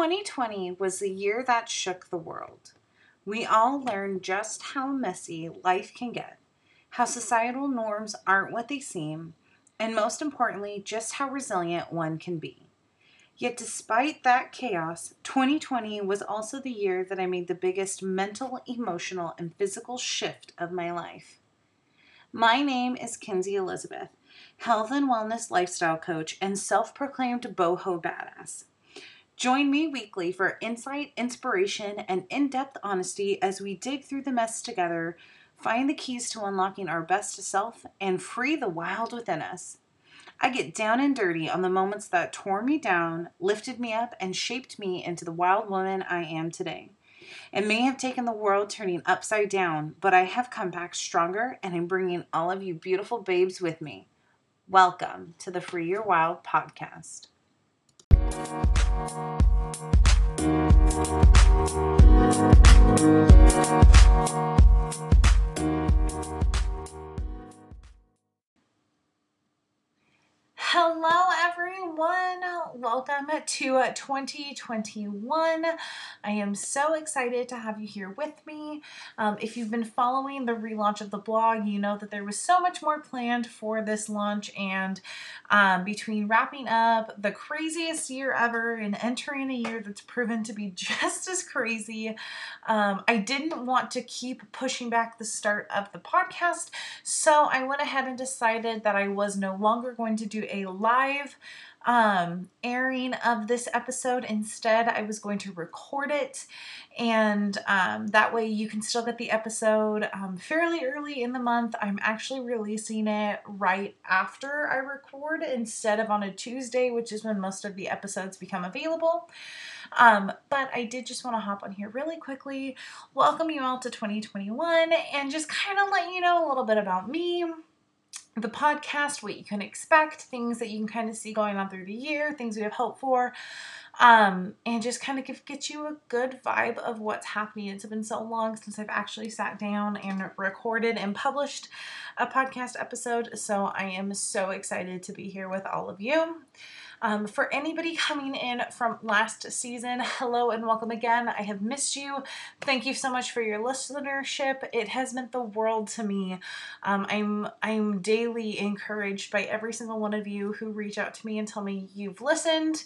2020 was the year that shook the world. We all learned just how messy life can get, how societal norms aren't what they seem, and most importantly, just how resilient one can be. Yet, despite that chaos, 2020 was also the year that I made the biggest mental, emotional, and physical shift of my life. My name is Kinsey Elizabeth, health and wellness lifestyle coach and self proclaimed boho badass. Join me weekly for insight, inspiration, and in-depth honesty as we dig through the mess together, find the keys to unlocking our best self, and free the wild within us. I get down and dirty on the moments that tore me down, lifted me up, and shaped me into the wild woman I am today. It may have taken the world turning upside down, but I have come back stronger, and I'm bringing all of you beautiful babes with me. Welcome to the Free Your Wild podcast. Hello everyone, welcome to 2021. I am so excited to have you here with me. If you've been following the relaunch of the blog, you know that there was so much more planned for this launch, and between wrapping up the craziest year ever and entering a year that's proven to be just as crazy, I didn't want to keep pushing back the start of the podcast, so I went ahead and decided that I was no longer going to do a live airing of this episode. Instead, I was going to record it, and that way you can still get the episode fairly early in the month. I'm actually releasing it right after I record instead of on a Tuesday, which is when most of the episodes become available. But I did just want to hop on here really quickly, welcome you all to 2021, and just kind of let you know a little bit about me, the podcast, what you can expect, things that you can kind of see going on through the year, things we have hope for, and just kind of get you a good vibe of what's happening. It's been so long since I've actually sat down and recorded and published a podcast episode, so I am so excited to be here with all of you. For anybody coming in from last season, hello and welcome again. I have missed you. Thank you so much for your listenership. It has meant the world to me. I'm daily encouraged by every single one of you who reach out to me and tell me you've listened,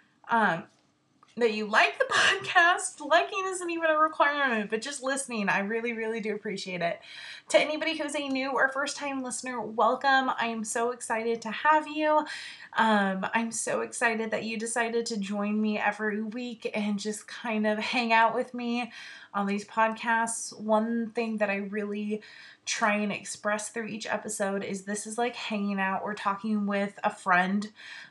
that you like the podcast. Liking isn't even a requirement, but just listening, I really, really do appreciate it. To anybody who's a new or first-time listener, welcome. I am so excited to have you. I'm so excited that you decided to join me every week and just kind of hang out with me on these podcasts. One thing that I really try and express through each episode is this is like hanging out or talking with a friend.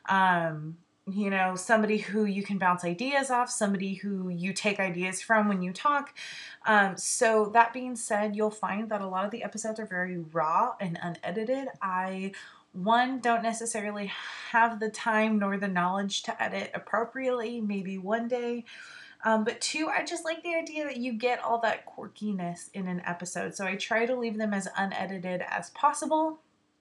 Somebody who you can bounce ideas off, somebody who you take ideas from when you talk. So that being said, you'll find that a lot of the episodes are very raw and unedited. One, don't necessarily have the time nor the knowledge to edit appropriately, maybe one day. But two, I just like the idea that you get all that quirkiness in an episode. So I try to leave them as unedited as possible.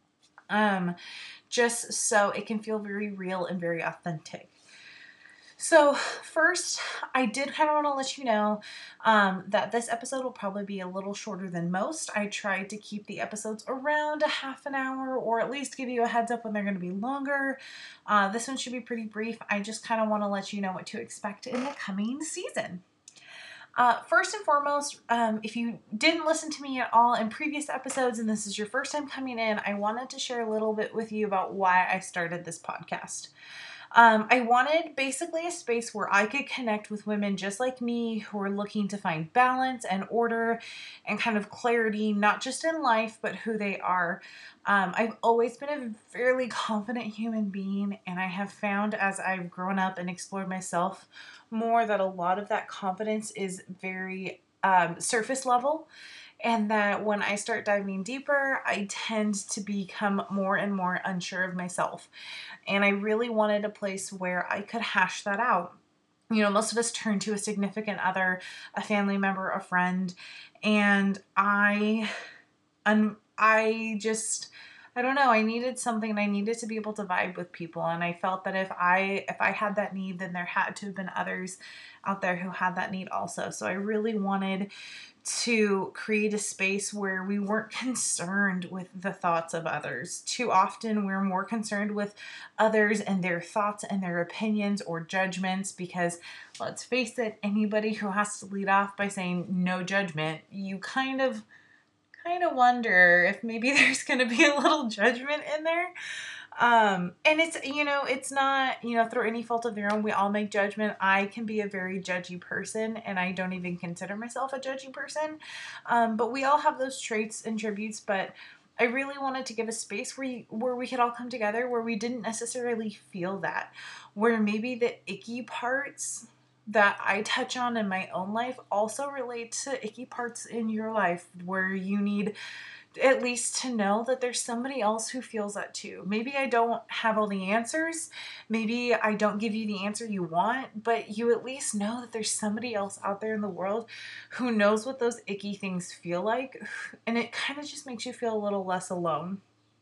Just so it can feel very real and very authentic. So first, I did kind of want to let you know that this episode will probably be a little shorter than most. I tried to keep the episodes around a half an hour, or at least give you a heads up when they're going to be longer. This one should be pretty brief. I just kind of want to let you know what to expect in the coming season. First and foremost, if you didn't listen to me at all in previous episodes and this is your first time coming in, I wanted to share a little bit with you about why I started this podcast. I wanted basically a space where I could connect with women just like me who are looking to find balance and order and kind of clarity, not just in life, but who they are. I've always been a fairly confident human being, and I have found as I've grown up and explored myself more that a lot of that confidence is very surface level, and that when I start diving deeper, I tend to become more and more unsure of myself. And I really wanted a place where I could hash that out. Most of us turn to a significant other, a family member, a friend, and I I don't know, I needed something. I needed to be able to vibe with people, and I felt that if I had that need, then there had to have been others out there who had that need also. So I really wanted to create a space where we weren't concerned with the thoughts of others. Too often we're more concerned with others and their thoughts and their opinions or judgments, because let's face it, anybody who has to lead off by saying no judgment, you kind of wonder if maybe there's going to be a little judgment in there. And it's not, through any fault of their own. We all make judgment. I can be a very judgy person, and I don't even consider myself a judgy person. But we all have those traits and tributes. But I really wanted to give a space where we could all come together, where we didn't necessarily feel that, where maybe the icky parts that I touch on in my own life also relate to icky parts in your life, where you need at least to know that there's somebody else who feels that too. Maybe I don't have all the answers. Maybe I don't give you the answer you want, but you at least know that there's somebody else out there in the world who knows what those icky things feel like. And it kind of just makes you feel a little less alone.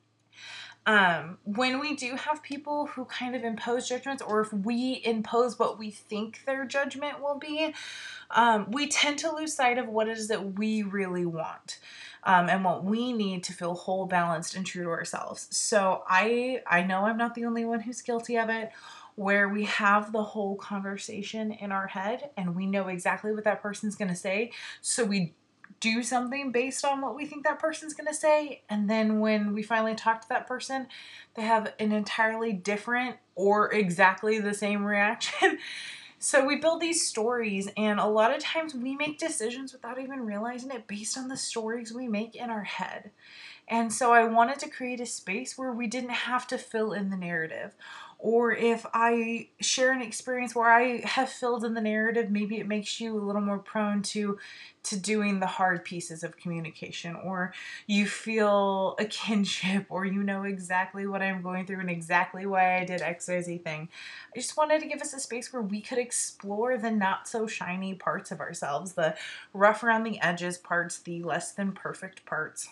When we do have people who kind of impose judgments, or if we impose what we think their judgment will be, we tend to lose sight of what it is that we really want, and what we need to feel whole, balanced, and true to ourselves. So I know I'm not the only one who's guilty of it, where we have the whole conversation in our head and we know exactly what that person's going to say. So we do something based on what we think that person's going to say. And then when we finally talk to that person, they have an entirely different or exactly the same reaction. So we build these stories, and a lot of times we make decisions without even realizing it based on the stories we make in our head. And so I wanted to create a space where we didn't have to fill in the narrative. Or if I share an experience where I have filled in the narrative, maybe it makes you a little more prone to doing the hard pieces of communication, or you feel a kinship, or you know exactly what I'm going through and exactly why I did XYZ thing. I just wanted to give us a space where we could explore the not so shiny parts of ourselves, the rough around the edges parts, the less than perfect parts.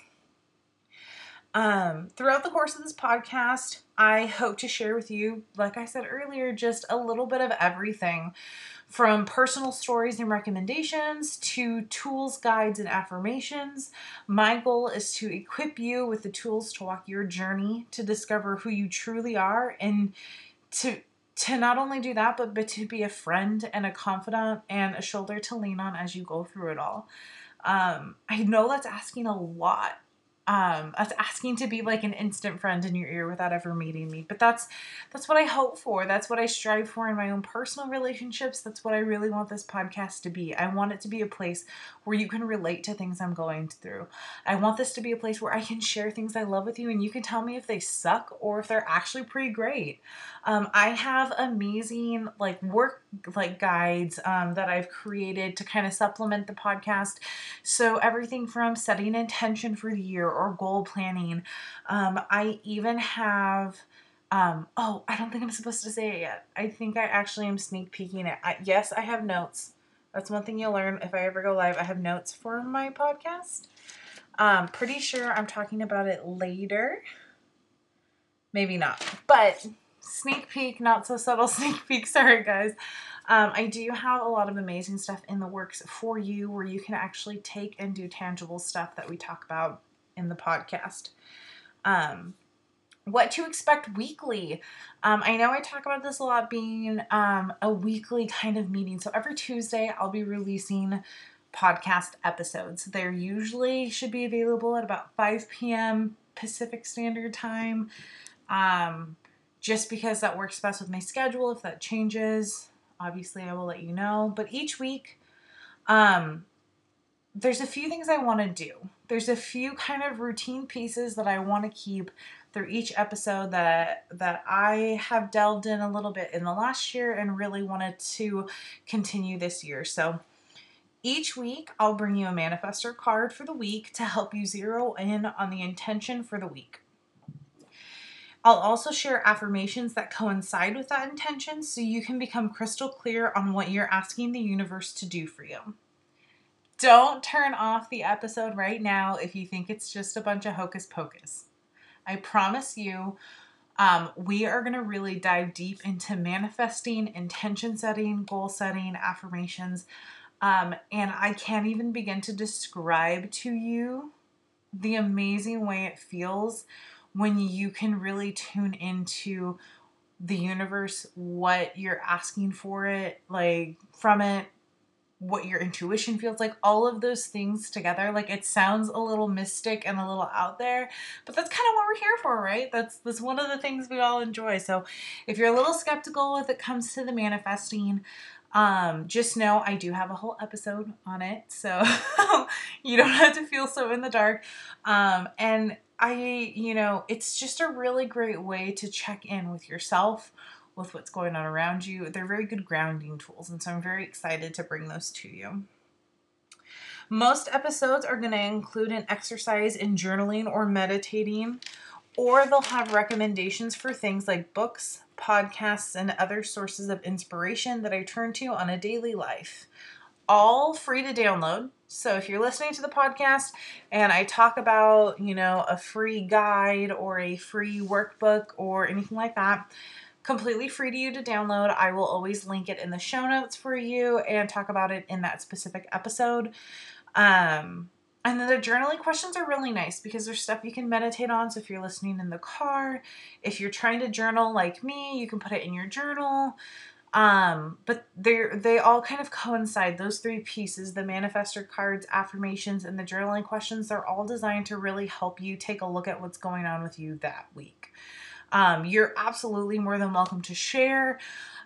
Throughout the course of this podcast, I hope to share with you, like I said earlier, just a little bit of everything, from personal stories and recommendations to tools, guides, and affirmations. My goal is to equip you with the tools to walk your journey, to discover who you truly are, and to not only do that, but to be a friend and a confidant and a shoulder to lean on as you go through it all. I know that's asking a lot. That's asking to be like an instant friend in your ear without ever meeting me. But that's what I hope for. That's what I strive for in my own personal relationships. That's what I really want this podcast to be. I want it to be a place where you can relate to things I'm going through. I want this to be a place where I can share things I love with you, and you can tell me if they suck or if they're actually pretty great. I have amazing work guides that I've created to kind of supplement the podcast. So everything from setting intention for the year or goal planning. I even have, I don't think I'm supposed to say it yet. I think I actually am sneak peeking it. Yes, I have notes. That's one thing you'll learn if I ever go live. I have notes for my podcast. Pretty sure I'm talking about it later. Maybe not. But sneak peek, not so subtle sneak peek. Sorry, guys. I do have a lot of amazing stuff in the works for you, where you can actually take and do tangible stuff that we talk about in the podcast. What to expect weekly. I know I talk about this a lot, being a weekly kind of meeting. So every Tuesday I'll be releasing podcast episodes. They're usually should be available at about 5 p.m. Pacific Standard Time. Just because that works best with my schedule. If that changes, obviously I will let you know. But each week, there's a few things I want to do. There's a few kind of routine pieces that I want to keep through each episode that I have delved in a little bit in the last year and really wanted to continue this year. So each week, I'll bring you a manifestor card for the week to help you zero in on the intention for the week. I'll also share affirmations that coincide with that intention so you can become crystal clear on what you're asking the universe to do for you. Don't turn off the episode right now if you think it's just a bunch of hocus pocus. I promise you, we are going to really dive deep into manifesting, intention setting, goal setting, affirmations. And I can't even begin to describe to you the amazing way it feels when you can really tune into the universe, what you're asking for it, like from it, what your intuition feels like, all of those things together. Like, it sounds a little mystic and a little out there, but that's kind of what we're here for, right? That's one of the things we all enjoy. So if you're a little skeptical if it comes to the manifesting, just know I do have a whole episode on it, so you don't have to feel so in the dark. And it's just a really great way to check in with yourself, with what's going on around you. They're very good grounding tools, and so I'm very excited to bring those to you. Most episodes are going to include an exercise in journaling or meditating, or they'll have recommendations for things like books, podcasts, and other sources of inspiration that I turn to on a daily life. All free to download. So if you're listening to the podcast and I talk about, a free guide or a free workbook or anything like that, completely free to you to download. I will always link it in the show notes for you and talk about it in that specific episode. And then the journaling questions are really nice because there's stuff you can meditate on. So if you're listening in the car, if you're trying to journal like me, you can put it in your journal. But they all kind of coincide. Those three pieces, the manifestor cards, affirmations, and the journaling questions, they're all designed to really help you take a look at what's going on with you that week. You're absolutely more than welcome to share.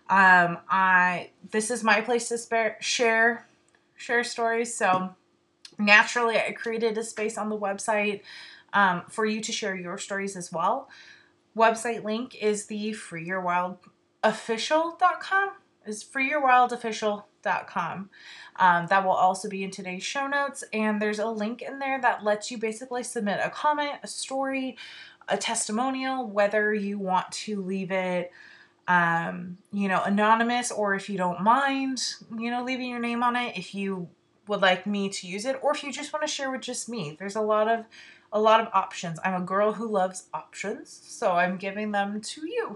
This is my place to share stories. So naturally, I created a space on the website for you to share your stories as well. Website link is the freeyourwildofficial.com. Is freeyourwildofficial.com. That will also be in today's show notes. And there's a link in there that lets you basically submit a comment, a story, a testimonial, whether you want to leave it anonymous, or if you don't mind, leaving your name on it, if you would like me to use it, or if you just want to share with just me. There's a lot of options. I'm a girl who loves options, so I'm giving them to you.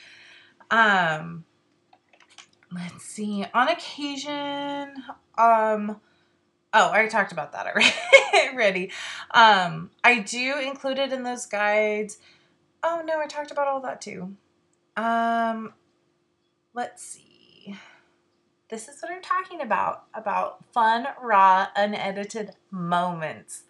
Let's see. On occasion, I already talked about that already. I do include it in those guides. Oh no, I talked about all that too. Let's see. This is what I'm talking about fun, raw, unedited moments.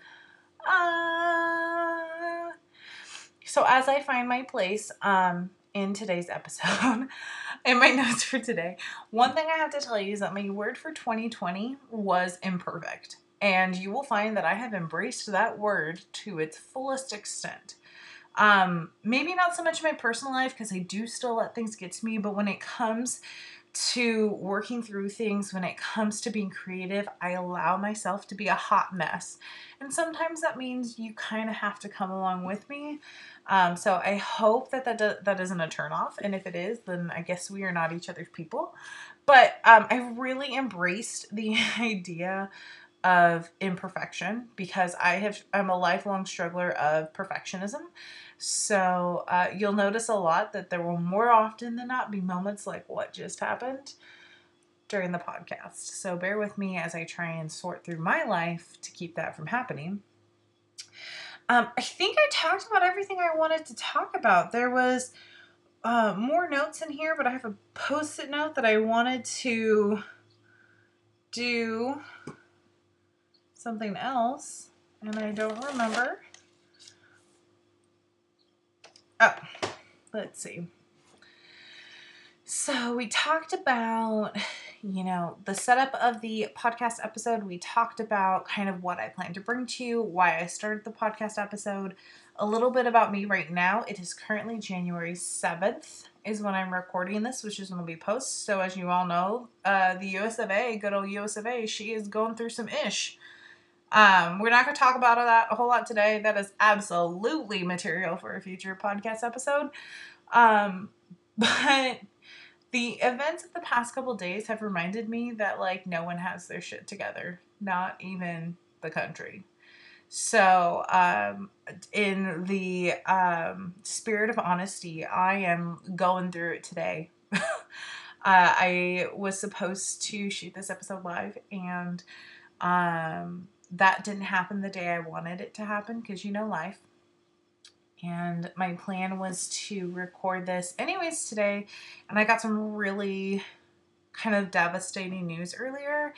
So as I find my place in today's episode, in my notes for today, one thing I have to tell you is that my word for 2020 was imperfect. And you will find that I have embraced that word to its fullest extent. Maybe not so much in my personal life, because I do still let things get to me, but when it comes to working through things, when it comes to being creative, I allow myself to be a hot mess. And sometimes that means you kind of have to come along with me. So I hope that isn't a turnoff. And if it is, then I guess we are not each other's people. But I really embraced the idea of imperfection because I'm a lifelong struggler of perfectionism. So you'll notice a lot that there will more often than not be moments like what just happened during the podcast. So bear with me as I try and sort through my life to keep that from happening. I think I talked about everything I wanted to talk about. There was more notes in here, but I have a post-it note that I wanted to do something else, and I don't remember. Oh, let's see. So we talked about, the setup of the podcast episode. We talked about kind of what I plan to bring to you, why I started the podcast episode, a little bit about me right now. It is currently January 7th is when I'm recording this, which is when we post. So as you all know, the US of A, good old US of A, she is going through some ish. We're not going to talk about that a whole lot today. That is absolutely material for a future podcast episode. But the events of the past couple days have reminded me that, no one has their shit together. Not even the country. So, in the spirit of honesty, I am going through it today. I was supposed to shoot this episode live, and that didn't happen the day I wanted it to happen because life. And my plan was to record this anyways today, and I got some really kind of devastating news earlier,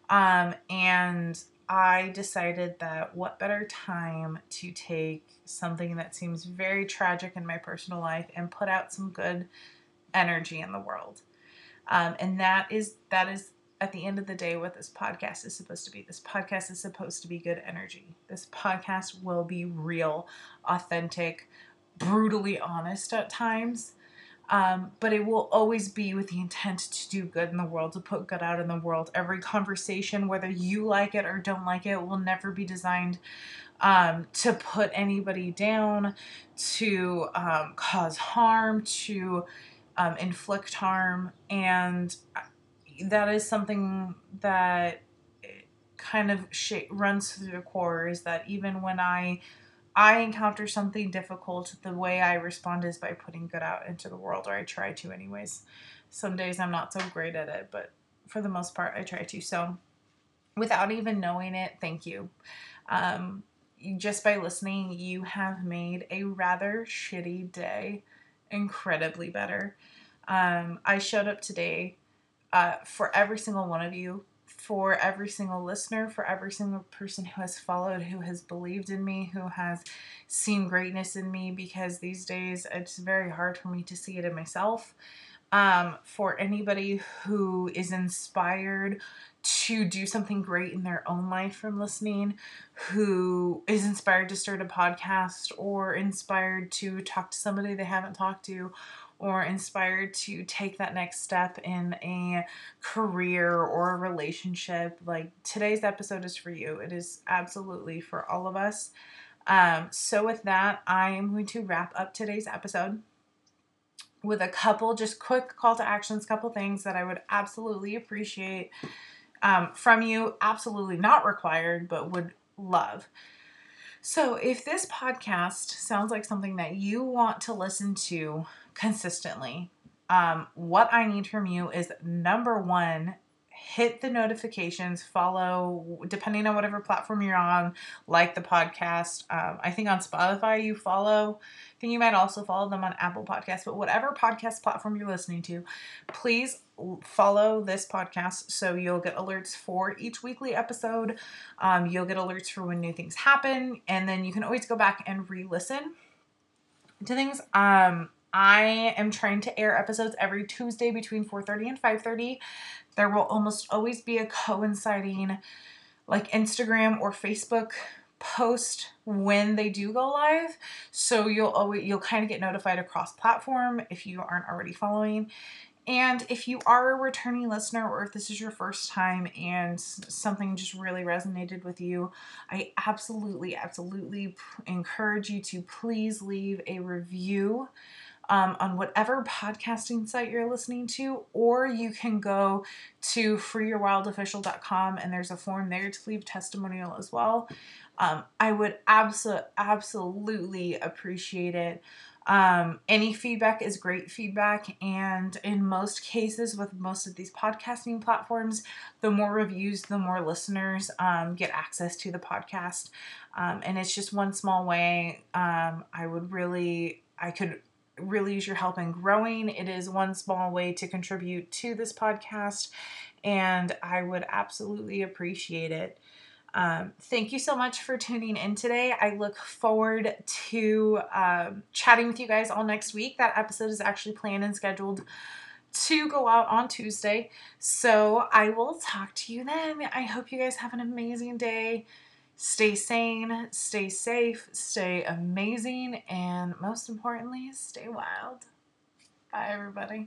and I decided that what better time to take something that seems very tragic in my personal life and put out some good energy in the world. And that is at the end of the day what this podcast is supposed to be. This podcast is supposed to be good energy. This podcast will be real, authentic, brutally honest at times. But it will always be with the intent to do good in the world, to put good out in the world. Every conversation, whether you like it or don't like it, will never be designed to put anybody down, to cause harm, to inflict harm. And that is something that kind of runs through the core, is that even when I encounter something difficult, the way I respond is by putting good out into the world, or I try to anyways. Some days I'm not so great at it, but for the most part I try to. So without even knowing it, thank you. Just by listening, you have made a rather shitty day incredibly better. I showed up today for every single one of you, for every single listener, for every single person who has followed, who has believed in me, who has seen greatness in me, because these days it's very hard for me to see it in myself. For anybody who is inspired to do something great in their own life from listening, who is inspired to start a podcast, or inspired to talk to somebody they haven't talked to, or inspired to take that next step in a career or a relationship, like today's episode is for you. It is absolutely for all of us. So with that, I am going to wrap up today's episode with a couple just quick call to actions, couple things that I would absolutely appreciate from you. Absolutely not required, but would love. So if this podcast sounds like something that you want to listen to consistently, what I need from you is, number one, hit the notifications, follow, depending on whatever platform you're on, like the podcast. I think on Spotify you follow. I think you might also follow them on Apple Podcasts, but whatever podcast platform you're listening to, please follow this podcast so you'll get alerts for each weekly episode. You'll get alerts for when new things happen, and then you can always go back and re-listen to things. I am trying to air episodes every Tuesday between 4:30 and 5:30. There will almost always be a coinciding like Instagram or Facebook post when they do go live. So you'll kind of get notified across platform if you aren't already following. And if you are a returning listener, or if this is your first time and something just really resonated with you, I absolutely encourage you to please leave a review on whatever podcasting site you're listening to, or you can go to freeyourwildofficial.com and there's a form there to leave testimonial as well. I would absolutely appreciate it. Any feedback is great feedback, and in most cases with most of these podcasting platforms, the more reviews, the more listeners get access to the podcast, and it's just one small way. I could really use your help in growing. It is one small way to contribute to this podcast, and I would absolutely appreciate it. Thank you so much for tuning in today. I look forward to chatting with you guys all next week. That episode is actually planned and scheduled to go out on Tuesday. So I will talk to you then. I hope you guys have an amazing day. Stay sane, stay safe, stay amazing, and most importantly, stay wild. Bye, everybody.